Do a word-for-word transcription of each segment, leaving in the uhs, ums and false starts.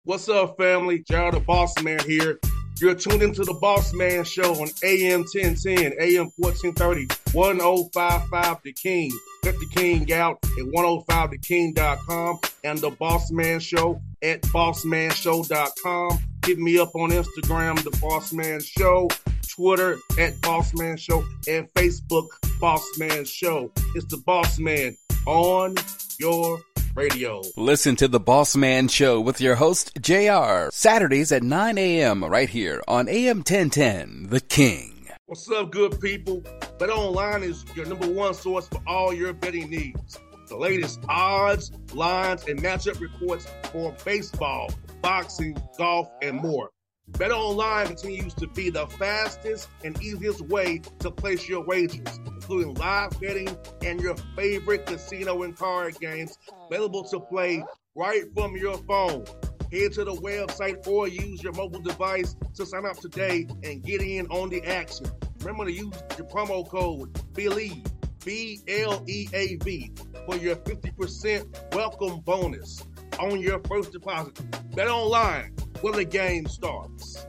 What's up, family? Gerald the Boss Man here. You're tuned into the Boss Man Show on A M ten ten, A M fourteen thirty, ten fifty-five The King. Let the King out at ten fifty the king dot com and the Boss Man Show at boss man show dot com. Hit me up on Instagram, The Boss Man Show, Twitter at Boss Man Show, and Facebook, Boss Man Show. It's the Boss Man on your radio. Listen to The Boss Man Show with your host, J R, Saturdays at nine a.m. right here on A M ten ten, The King. What's up, good people? BetOnline is your number one source for all your betting needs. The latest odds, lines, and matchup reports for baseball, boxing, golf, and more. BetOnline continues to be the fastest and easiest way to place your wagers, including live betting and your favorite casino and card games available to play right from your phone. Head to the website or use your mobile device to sign up today and get in on the action. Remember to use your promo code BELIEVE, B L E A V, for your fifty percent welcome bonus on your first deposit. BetOnline, where the game starts.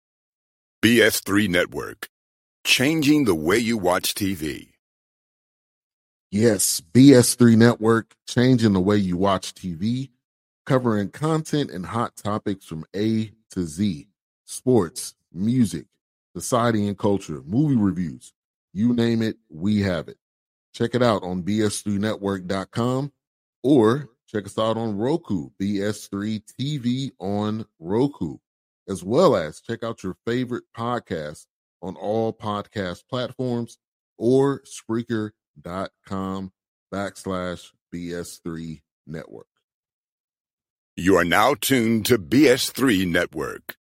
B S three Network, changing the way you watch T V. Yes, B S three Network, changing the way you watch T V, covering content and hot topics from A to Z, sports, music, society and culture, movie reviews, you name it, we have it. Check it out on B S three network dot com or check us out on Roku, B S three T V on Roku, as well as check out your favorite podcasts on all podcast platforms or Spreaker.com backslash BS3 Network. You are now tuned to B S three Network.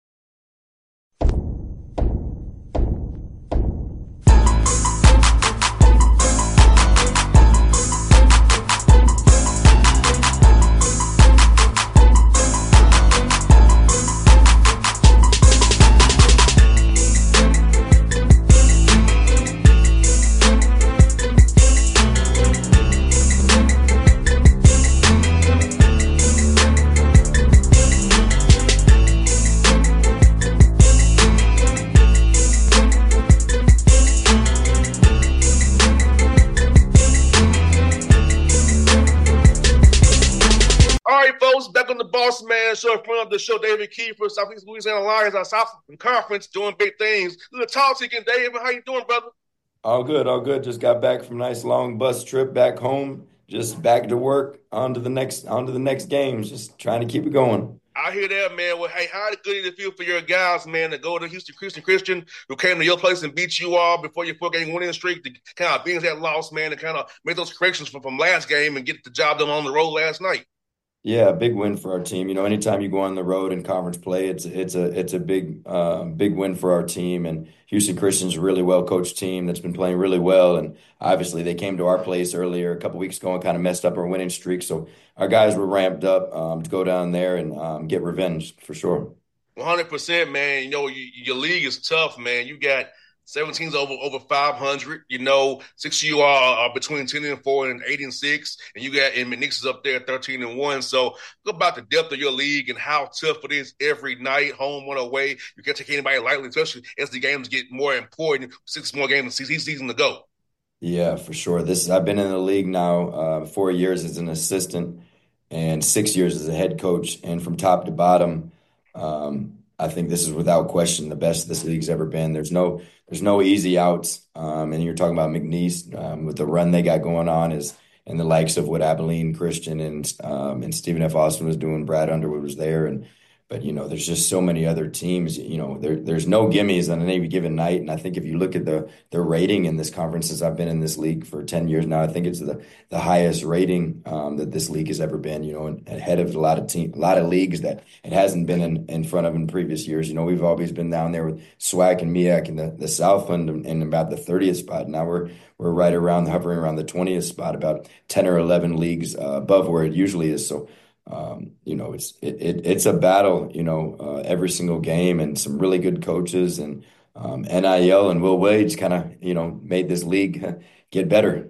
Boss Man Show, in front of the show, David Kiefer, Southeast Louisiana Lions, our Southern Conference, doing big things. Little talk to you again, David. How you doing, brother? All good, all good. Just got back from a nice long bus trip back home. Just back to work, on to the next, on to the next games. Just trying to keep it going. I hear that, man. Well, hey, how good did it feel for your guys, man, to go to Houston Christian Christian, who came to your place and beat you all before your four-game winning streak, to kind of being that loss, man, to kind of make those corrections from, from last game and get the job done on the road last night? Yeah, a big win for our team. You know, anytime you go on the road in conference play, it's it's a it's a big uh, big win for our team. And Houston Christian's a really well coached team that's been playing really well. And obviously, they came to our place earlier a couple weeks ago and kind of messed up our winning streak. So our guys were ramped up um, to go down there and um, get revenge for sure. one hundred percent, man. You know, you, your league is tough, man. You got seven teams over over five hundred. You know, six of you are, are between ten and four and eight and six, and you got and McNeese is up there thirteen and one. So, look about the depth of your league and how tough it is every night, home and away. You can't take anybody lightly, especially as the games get more important. Six more games of season to go. Yeah, for sure. This is, I've been in the league now uh, four years as an assistant and six years as a head coach, and from top to bottom. Um, I think this is without question the best this league's ever been. There's no there's no easy outs. Um, and you're talking about McNeese um, with the run they got going on is and the likes of what Abilene Christian and um, and Stephen F. Austin was doing. Brad Underwood was there, and but you know there's just so many other teams. You know there there's no gimmies on any given night. And I think if you look at the the rating in this conference, since I've been in this league for ten years now, I think it's the the highest rating um, that this league has ever been. You know, and ahead of a lot of team, a lot of leagues that it hasn't been in, in front of in previous years. You know, we've always been down there with SWAC and MEAC in the, the Southland and, and about the thirtieth spot. Now we're we're right around hovering around the twentieth spot, about ten or eleven leagues uh, above where it usually is. So. Um, you know, it's it, it it's a battle, you know, uh, every single game, and some really good coaches, and um, N I L and Will Wade kind of, you know, made this league get better.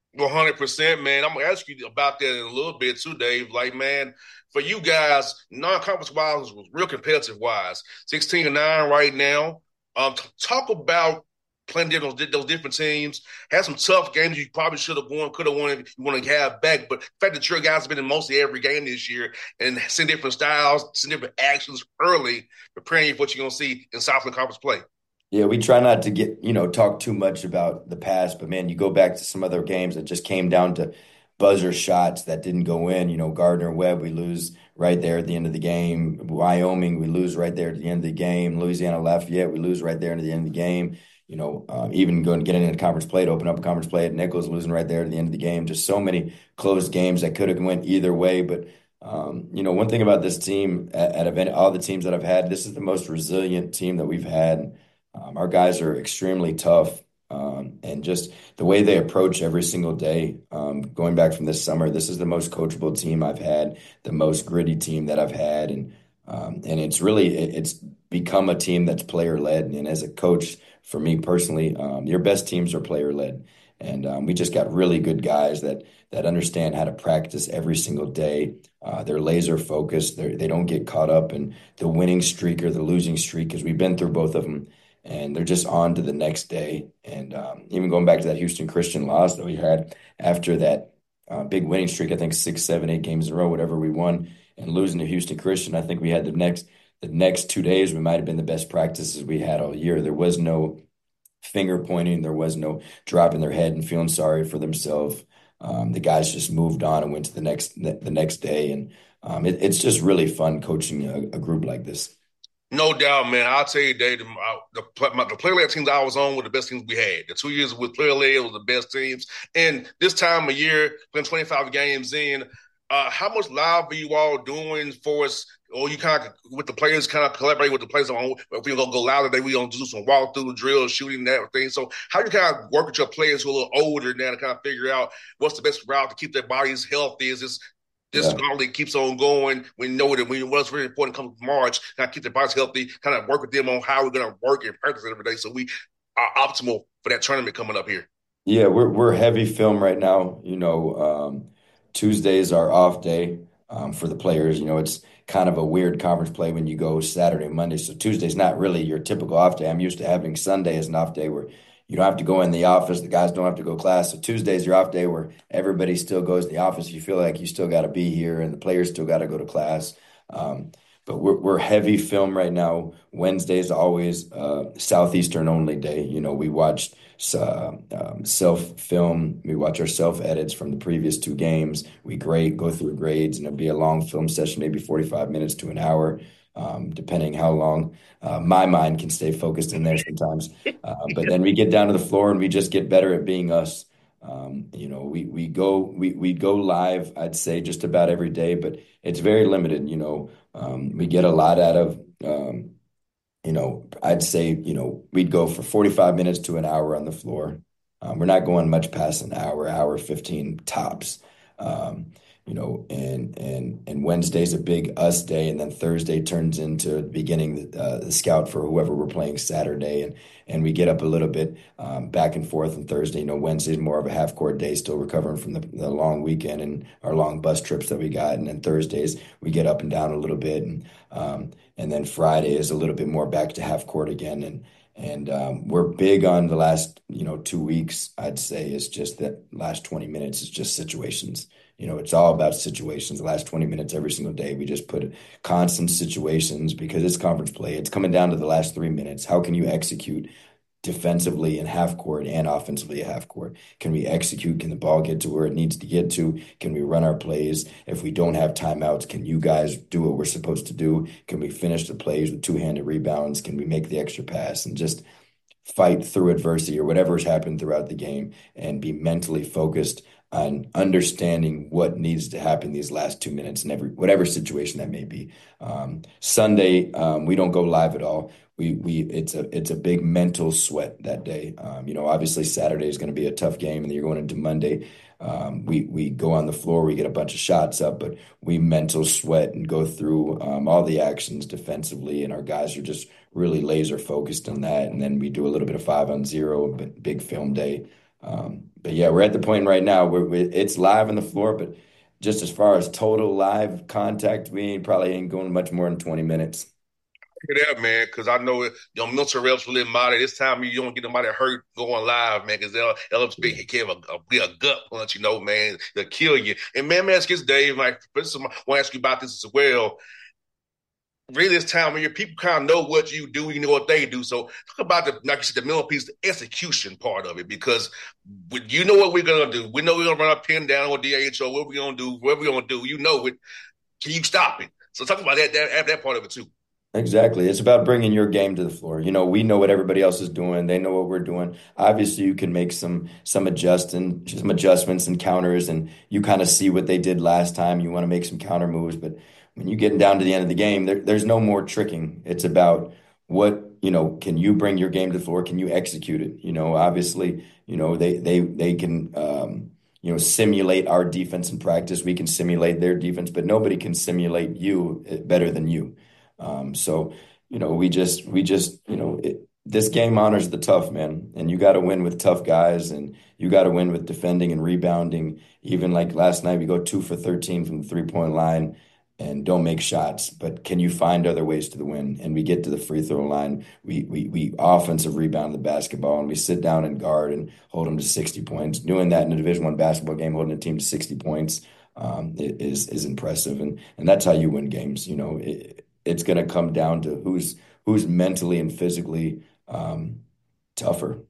one hundred percent, man. I'm going to ask you about that in a little bit too, Dave. Like, man, for you guys, non-conference wise was real competitive wise. sixteen and nine right now. Um, t- talk about playing those, those different teams. Had some tough games you probably should have won, could have won if you want to have back. But the fact that your guys have been in mostly every game this year and seen different styles, seen different actions early, preparing you for what you're going to see in Southland Conference play. Yeah, we try not to get, you know, talk too much about the past, but man, you go back to some other games that just came down to buzzer shots that didn't go in. You know, Gardner Webb, we lose right there at the end of the game. Wyoming, we lose right there at the end of the game. Louisiana Lafayette, we lose right there at the end of the game. You know, uh, even going getting into conference play to open up a conference play at Nichols, losing right there at the end of the game. Just so many close games that could have went either way. But um, you know, one thing about this team, out of all the teams that I've had, this is the most resilient team that we've had. Um, our guys are extremely tough, um, and just the way they approach every single day. Um, going back from this summer, this is the most coachable team I've had, the most gritty team that I've had, and um, and it's really it, it's become a team that's player led. And as a coach, for me personally, um, your best teams are player led, and um, we just got really good guys that that understand how to practice every single day. Uh, they're laser focused. They they don't get caught up in the winning streak or the losing streak because we've been through both of them. And they're just on to the next day. And um, even going back to that Houston Christian loss that we had after that uh, big winning streak, I think six, seven, eight games in a row, whatever we won, and losing to Houston Christian, I think we had the next the next two days, we might have been the best practices we had all year. There was no finger pointing. There was no dropping their head and feeling sorry for themselves. Um, the guys just moved on and went to the next the next day. And um, it, it's just really fun coaching a, a group like this. No doubt, man. I'll tell you, Dave, the, the, my, the player-led teams I was on were the best teams we had. The two years with player-led was the best teams. And this time of year, playing twenty-five games in, uh, how much live are you all doing for us? Or you kind of, with the players, kind of collaborate with the players on, if we're going to go louder today, we're going to do some walk-through drills, shooting, that thing. So how you kind of work with your players who are a little older now to kind of figure out what's the best route to keep their bodies healthy? Is this This yeah. gauntlet keeps on going. We know that we, what's really important comes March, kind of keep their bodies healthy, kind of work with them on how we're going to work and practice every day so we are optimal for that tournament coming up here. Yeah, we're we're heavy film right now. You know, um, Tuesdays are off day um, for the players. You know, it's kind of a weird conference play when you go Saturday and Monday. So Tuesday's not really your typical off day. I'm used to having Sunday as an off day where you don't have to go in the office. The guys don't have to go to class. So Tuesday's your off day where everybody still goes to the office. You feel like you still got to be here and the players still got to go to class. Um, but we're, we're heavy film right now. Wednesday's always uh, Southeastern only day. You know, we watched uh, um, self film. We watch our self edits from the previous two games. We grade, go through grades, and it'll be a long film session, maybe forty-five minutes to an hour. Um, depending how long uh, my mind can stay focused in there sometimes. Uh, but then we get down to the floor and we just get better at being us. Um, you know, we we go we we go live, I'd say, just about every day, but it's very limited. You know, um, we get a lot out of, um, you know, I'd say, you know, we'd go for forty-five minutes to an hour on the floor. Um, we're not going much past an hour, hour fifteen tops. Um, You know, and and and Wednesday's a big us day, and then Thursday turns into beginning the, uh, the scout for whoever we're playing Saturday, and and we get up a little bit um, back and forth on Thursday. You know, Wednesday's more of a half court day, still recovering from the, the long weekend and our long bus trips that we got, and then Thursdays we get up and down a little bit, and um, and then Friday is a little bit more back to half court again, and. And um, we're big on the last, you know, two weeks, I'd say, is just that last twenty minutes is just situations. You know, it's all about situations. The last twenty minutes every single day, we just put constant situations because it's conference play. It's coming down to the last three minutes. How can you execute defensively in half court and offensively at half court? Can we execute? Can the ball get to where it needs to get to? Can we run our plays? If we don't have timeouts, can you guys do what we're supposed to do? Can we finish the plays with two-handed rebounds? Can we make the extra pass and just fight through adversity or whatever's happened throughout the game and be mentally focused on understanding what needs to happen these last two minutes in every whatever situation that may be. Um, Sunday, um, we don't go live at all. We we it's a it's a big mental sweat that day. Um, you know, obviously Saturday is going to be a tough game, and then you're going into Monday. Um, we we go on the floor, we get a bunch of shots up, but we mental sweat and go through um, all the actions defensively, and our guys are just really laser focused on that. And then we do a little bit of five on zero, but big film day. Um, but yeah, we're at the point right now where we, it's live on the floor, but just as far as total live contact, we ain't probably ain't going much more than twenty minutes. That man, because I know it, your mental reps really matter. This time you don't get nobody hurt going live, man, because they'll they'll be, give a, a, be a gut punch, you know, man, they'll kill you. And man, man, ask this, Dave, like, I want to ask you about this as well. Really, this time of year, people kind of know what you do, you know what they do. So talk about the, like you said, the middle piece, the execution part of it, because you know what we're gonna do. We know we're gonna run a pin down on D H O. What we're gonna do, what we're gonna do, you know it. Can you stop it? So talk about that, that, that part of it too. Exactly. It's about bringing your game to the floor. You know, we know what everybody else is doing. They know what we're doing. Obviously, you can make some some adjusting, some adjustments and counters, and you kind of see what they did last time. You want to make some counter moves, but when you're getting down to the end of the game, there, there's no more tricking. It's about what, you know, can you bring your game to the floor? Can you execute it? You know, obviously, you know, they they they can um, you know, simulate our defense in practice. We can simulate their defense, but nobody can simulate you better than you. Um, so, you know, we just, we just, you know, it, this game honors the tough, man. And you got to win with tough guys, and you got to win with defending and rebounding. Even like last night, we go two for thirteen from the three point line and don't make shots. But can you find other ways to the win? And we get to the free throw line. We, we, we offensive rebound the basketball, and we sit down and guard and hold them to sixty points. Doing that in a Division One basketball game, holding a team to sixty points, um, is, is impressive. And, and that's how you win games. You know, it, it's going to come down to who's who's mentally and physically um, tougher.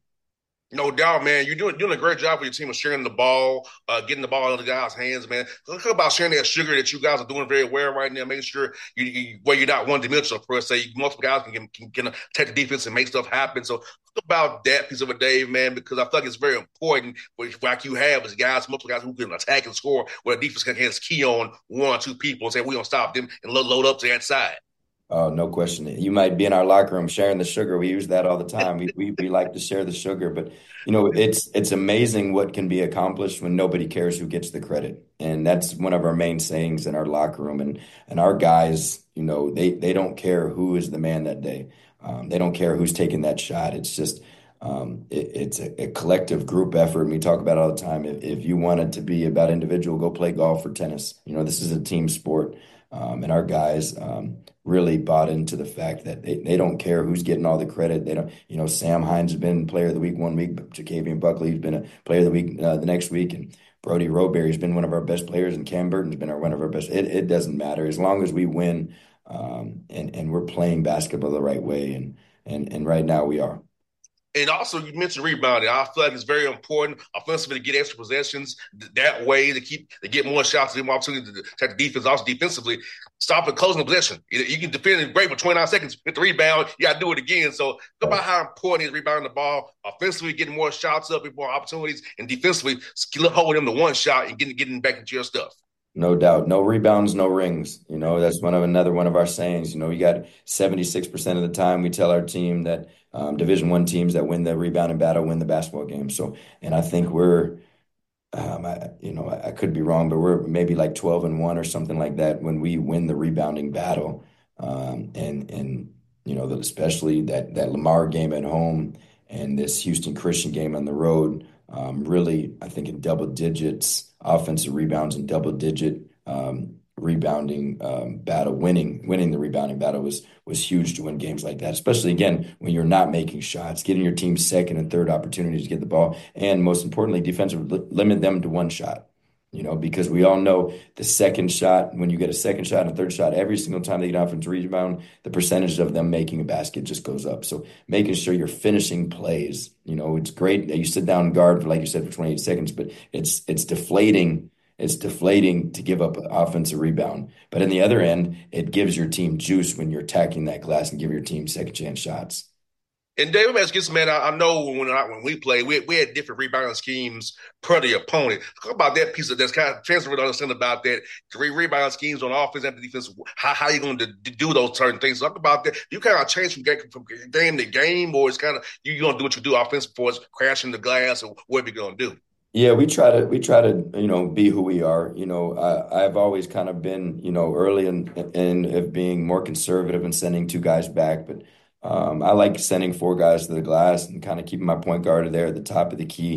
No doubt, man. You're doing doing a great job with your team of sharing the ball, uh, getting the ball in the guys' hands, man. Look about sharing that sugar that you guys are doing very well right now, making sure you, you where you're not one dimensional per se. Multiple guys can, can, can take the defense and make stuff happen. So talk about that piece of it, Dave, man, because I feel like it's very important. Like you have as guys, multiple guys who can attack and score, where the defense can has key on one or two people and say we're gonna stop them and load, load up to that side. Oh, no question. You might be in our locker room sharing the sugar. We use that all the time. We we we like to share the sugar, but you know, it's it's amazing what can be accomplished when nobody cares who gets the credit. And that's one of our main sayings in our locker room. And and our guys, you know, they they don't care who is the man that day. Um, they don't care who's taking that shot. It's just um, it, it's a, a collective group effort. And we talk about it all the time. If, if you want it to be about individual, go play golf or tennis. You know, this is a team sport. Um, and our guys um, really bought into the fact that they, they don't care who's getting all the credit. They don't, you know, Sam Hines has been player of the week one week, but Ja'Cavian Buckley has been a player of the week uh, the next week, and Brody Roberry has been one of our best players, and Cam Burton's been our, one of our best. It, it doesn't matter as long as we win, um, and and we're playing basketball the right way, and and and right now we are. And also, you mentioned rebounding. I feel like it's very important offensively to get extra possessions that way to keep to get more shots, to get more opportunity to attack the defense. Also, defensively, stop and closing the possession. You can defend it great for twenty-nine seconds, hit the rebound, you got to do it again. So, think about how important it is rebounding the ball, offensively getting more shots up, more opportunities, and defensively holding them to one shot and getting getting back into your stuff. No doubt. No rebounds, no rings. You know, that's one of another one of our sayings. You know, we got seventy-six percent of the time we tell our team that um, Division One teams that win the rebounding battle win the basketball game. So, and I think we're, um, I, you know, I, I could be wrong, but we're maybe like twelve and one or something like that when we win the rebounding battle. Um, and, and, you know, especially that, that Lamar game at home and this Houston Christian game on the road, um, really, I think in double digits, offensive rebounds and double digit um, rebounding um, battle, winning winning the rebounding battle was was huge to win games like that, especially, again, when you're not making shots, getting your team second and third opportunities to get the ball, and most importantly, defensively, limit them to one shot. You know, because we all know the second shot, when you get a second shot and a third shot, every single time they get offensive rebound, the percentage of them making a basket just goes up. So making sure you're finishing plays, you know, it's great that you sit down and guard, for, like you said, for twenty-eight seconds, but it's it's deflating. It's deflating to give up an offensive rebound. But in the other end, it gives your team juice when you're attacking that glass and give your team second chance shots. And David Matthews, man, I, I know when I, when we played, we, we had different rebounding schemes per the opponent. Talk about that piece of that's kind of transferred to understand about that. Three rebounding schemes on offense and defense. How how you going to do those certain things? Talk about that. You kind of change from game, from game to game, or it's kind of you going to do what you do offensive for us, crashing the glass, or what we going to do? Yeah, we try to we try to you know be who we are. You know, I, I've always kind of been you know early in in of being more conservative and sending two guys back, but. Um, I like sending four guys to the glass and kind of keeping my point guard there at the top of the key.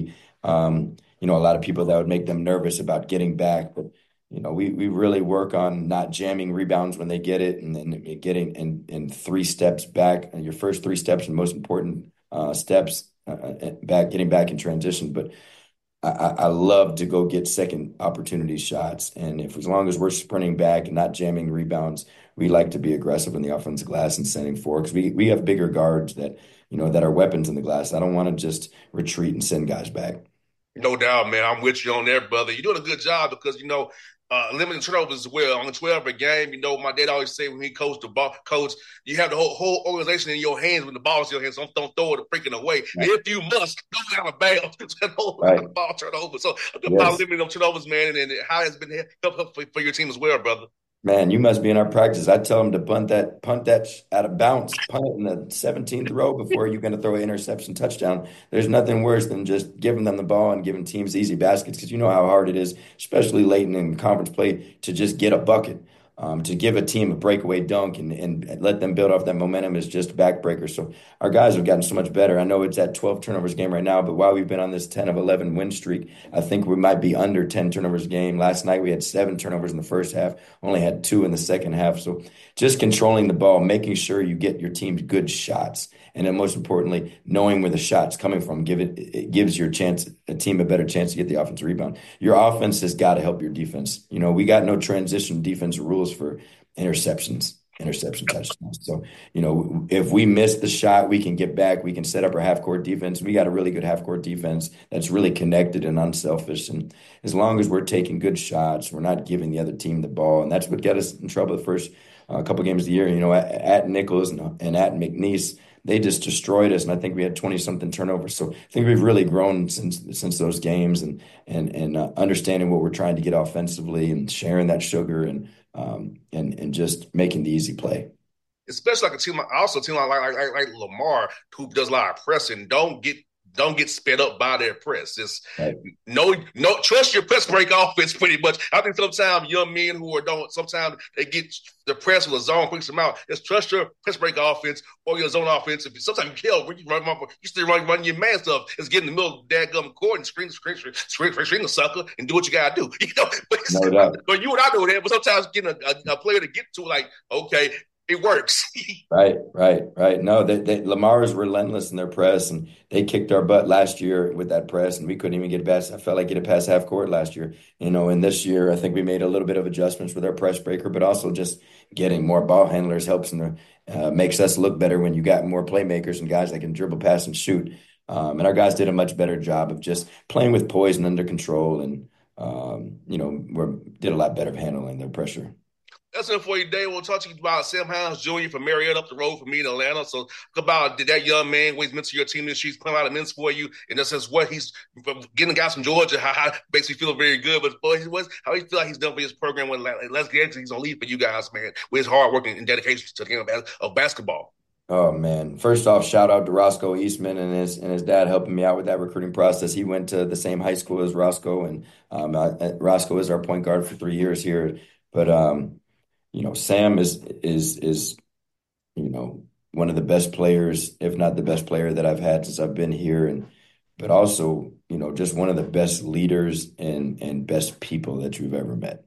um, you know, a lot of people that would make them nervous about getting back. But, you know, we we really work on not jamming rebounds when they get it, and then getting in, in three steps back, and your first three steps are the most important uh, steps uh, back, getting back in transition. But I, I love to go get second opportunity shots. And if as long as we're sprinting back and not jamming rebounds, we like to be aggressive in the offensive glass and sending forward, because we, we have bigger guards that, you know, that are weapons in the glass. I don't want to just retreat and send guys back. No doubt, man. I'm with you on there, brother. You're doing a good job because, you know, uh, limiting turnovers as well. On the twelve per game, you know, my dad always say when he coached the ball, coach, you have the whole whole organization in your hands when the ball's in your hands. So don't throw it freaking away. Right. If you must, go out of bounds and don't let the ball turn over. So about yes. limiting them turnovers, man, and, and how it's been helpful for, for your team as well, brother. Man, you must be in our practice. I tell them to punt that, punt that out of bounds, punt it in the seventeenth row before you're going to throw an interception touchdown. There's nothing worse than just giving them the ball and giving teams easy baskets, because you know how hard it is, especially late in conference play, to just get a bucket. Um, to give a team a breakaway dunk and, and let them build off that momentum is just a backbreaker. So our guys have gotten so much better. I know it's at twelve turnovers game right now, but while we've been on this ten of eleven win streak, I think we might be under ten turnovers a game. Last night we had seven turnovers in the first half, only had two in the second half. So just controlling the ball, making sure you get your team good shots, and then most importantly, knowing where the shot's coming from, give it, it gives your chance, a team a better chance to get the offensive rebound. Your offense has got to help your defense. You know, we got no transition defense rules for interceptions, interception touchdowns. So, you know, if we miss the shot, we can get back. We can set up our half-court defense. We got a really good half-court defense that's really connected and unselfish. And as long as we're taking good shots, we're not giving the other team the ball. And that's what got us in trouble the first uh, couple games of the year. You know, at, at Nichols and, and at McNeese, they just destroyed us, and I think we had twenty-something turnovers. So I think we've really grown since since those games, and and and uh, understanding what we're trying to get offensively, and sharing that sugar, and um and and just making the easy play. Especially like a team, also a team like like, like like Lamar, who does a lot of pressing. Don't get don't get sped up by their press. Just right. no no trust your press break offense pretty much. I think sometimes young men who are don't sometimes they get the press with a zone freaks them out. Just trust your press break offense or your zone offense. If you, sometimes you kill when you run, you still run, run your man stuff. It's get in the middle of the dadgum court and screen, screen, screen, screen, screen, screen the sucker and do what you gotta do. You know, but, no doubt. But you and I know that. But sometimes getting a, a, a player to get to like, okay, it works. Right, right, right. No, they, they, Lamar is relentless in their press, and they kicked our butt last year with that press, and we couldn't even get past. I felt like get it past half court last year, you know. And this year, I think we made a little bit of adjustments with our press breaker, but also just getting more ball handlers helps and uh, makes us look better when you got more playmakers and guys that can dribble, pass, and shoot. Um, and our guys did a much better job of just playing with poise and under control, and um, you know, we did a lot better of handling their pressure. That's it for you today. We'll talk to you about Sam Hines Junior from Marietta up the road from me in Atlanta. So talk about did that young man who he's meant to your team this year. He's playing a lot of minutes for you. And this is what he's getting guys from Georgia, how, how makes me feel very good. But boy, he was, how he feel like he's done for his program. When let's get into he's going to lead for you guys, man, with his hard work and dedication to the game of, of basketball. Oh, man. First off, shout out to Roscoe Eastman and his and his dad helping me out with that recruiting process. He went to the same high school as Roscoe, and um, uh, Roscoe is our point guard for three years here. But, um, you know, Sam is, is, is, you know, one of the best players, if not the best player that I've had since I've been here. And, but also, you know, just one of the best leaders and, and best people that you've ever met.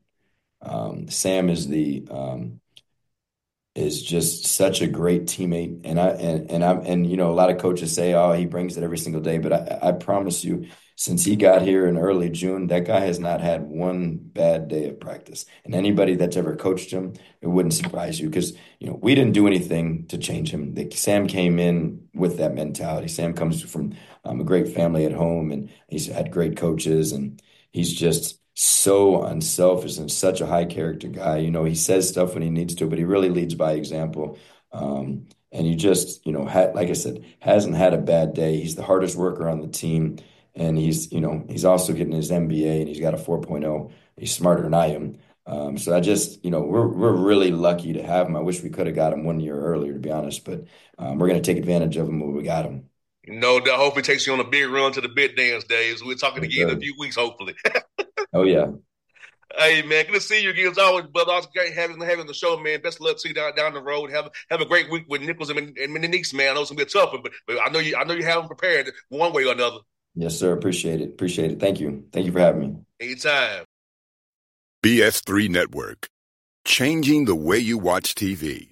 Um, Sam is the, um, is just such a great teammate. And I, and, and I'm, and, you know, a lot of coaches say, oh, he brings it every single day. But I, I promise you, since he got here in early June, that guy has not had one bad day of practice. And anybody that's ever coached him, it wouldn't surprise you, because, you know, we didn't do anything to change him. The, Sam came in with that mentality. Sam comes from um, a great family at home, and he's had great coaches, and he's just so unselfish and such a high character guy. You know, he says stuff when he needs to, but he really leads by example. Um, and he just, you know, ha- like I said, hasn't had a bad day. He's the hardest worker on the team. And he's, you know, he's also getting his M B A, and he's got a four point oh. He's smarter than I am. Um, so I just, you know, we're we're really lucky to have him. I wish we could have got him one year earlier, to be honest. But um, we're going to take advantage of him when we got him. No doubt. Hopefully it takes you on a big run to the bit dance days. We're talking That's again good. in a few weeks, hopefully. Oh, yeah. Hey, man, good to see you again. As always, brother. It's great having, having the show, man. Best of luck to you down, down the road. Have have a great week with Nichols and, and Nichols, man. I know it's going to be a tough one, but, but I know you I know you have them prepared one way or another. Yes, sir. Appreciate it. Appreciate it. Thank you. Thank you for having me. Anytime. B S three Network, changing the way you watch T V.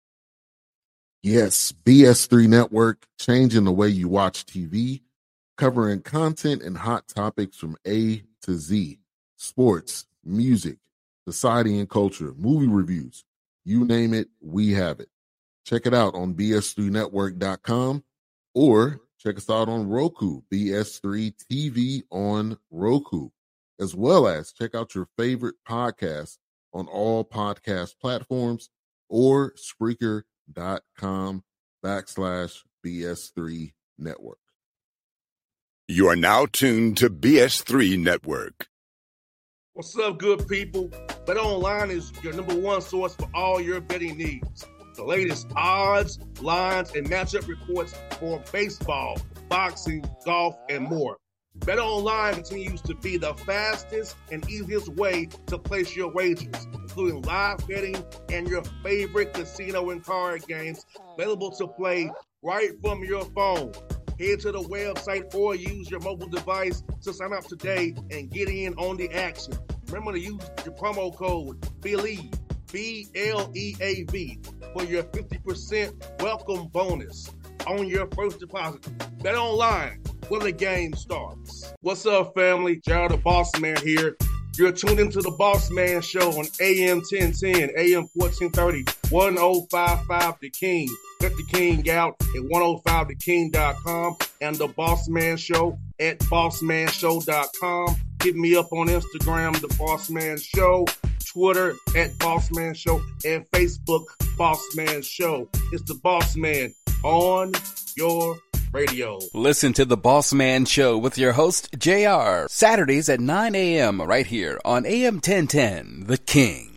Yes, B S three Network, changing the way you watch T V, covering content and hot topics from A to Z. Sports, music, society and culture, movie reviews. You name it, we have it. Check it out on B S three network dot com or check us out on Roku, B S three T V on Roku, as well as check out your favorite podcasts on all podcast platforms or Spreaker.com backslash BS3 Network. You are now tuned to B S three Network. What's up, good people? BetOnline is your number one source for all your betting needs. The latest odds, lines, and matchup reports for baseball, boxing, golf, and more. BetOnline continues to be the fastest and easiest way to place your wagers, including live betting and your favorite casino and card games available to play right from your phone. Head to the website or use your mobile device to sign up today and get in on the action. Remember to use your promo code BELIEVE, B L E A V, for your fifty percent welcome bonus on your first deposit. BetOnline, where the game starts. What's up, family? Jared the Boss Man here. You're tuned into the Boss Man Show on A M ten ten, A M fourteen thirty, ten fifty-five The King. Get the King out at ten five the king dot com and the Boss Man Show at boss man show dot com. Hit me up on Instagram, The Boss Man Show, Twitter at Boss Man Show, and Facebook, Boss Man Show. It's the Boss Man on your radio. Listen to The Boss Man Show with your host, J R, Saturdays at nine a.m. right here on A M ten ten, The King.